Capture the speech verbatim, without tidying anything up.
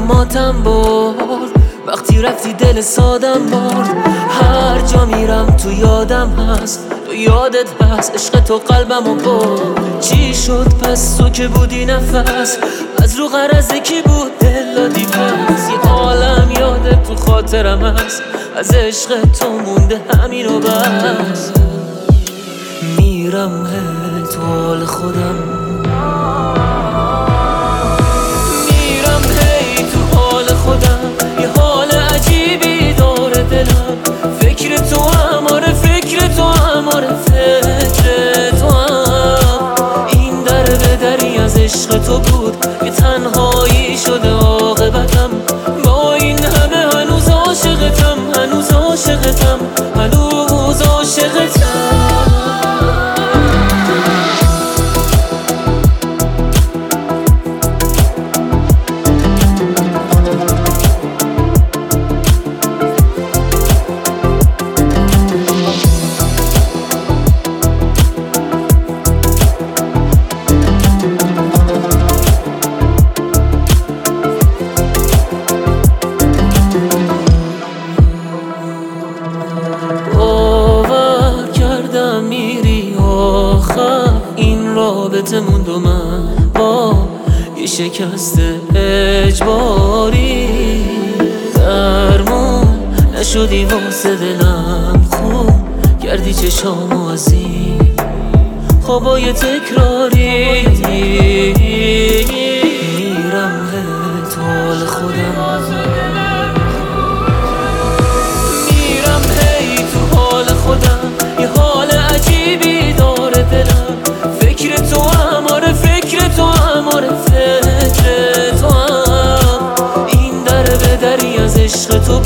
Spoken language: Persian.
ماتم برد وقتی رفتی دل سادم برد. هر جا میرم تو یادم هست، تو یادت هست، عشق تو قلبمو برد. چی شد پس تو که بودی نفس، از رو غرض کی بود دل دادی پس. یه عالم یادت تو خاطرم هست، از عشق تو مونده همین و بس. میرم هی تو حال خودم، میرم هی تو حال خودم. یه حال عجیبی داره دلم، فکر تو هم، آره فکر تو هم، آره فکر تو هم. این در به دری از عشق تو بود، یه تنهایی شده عاقبتم. با این همه هنوز عاشقتم، هنوز عاشقتم، هنوز عاشقتم. این رابطه موند و من با یه شکست اجباری. درمون نشدی واسه دلم، خوب کردی چشامو از این خوابای تکراری. میرم هی تو حال خودم، میرم هی تو حال خودم. یه حال عجیبی داره دلم، فکر تو هم، آره فکر تو هم، آره فکر تو هم. این در به دری از عشق تو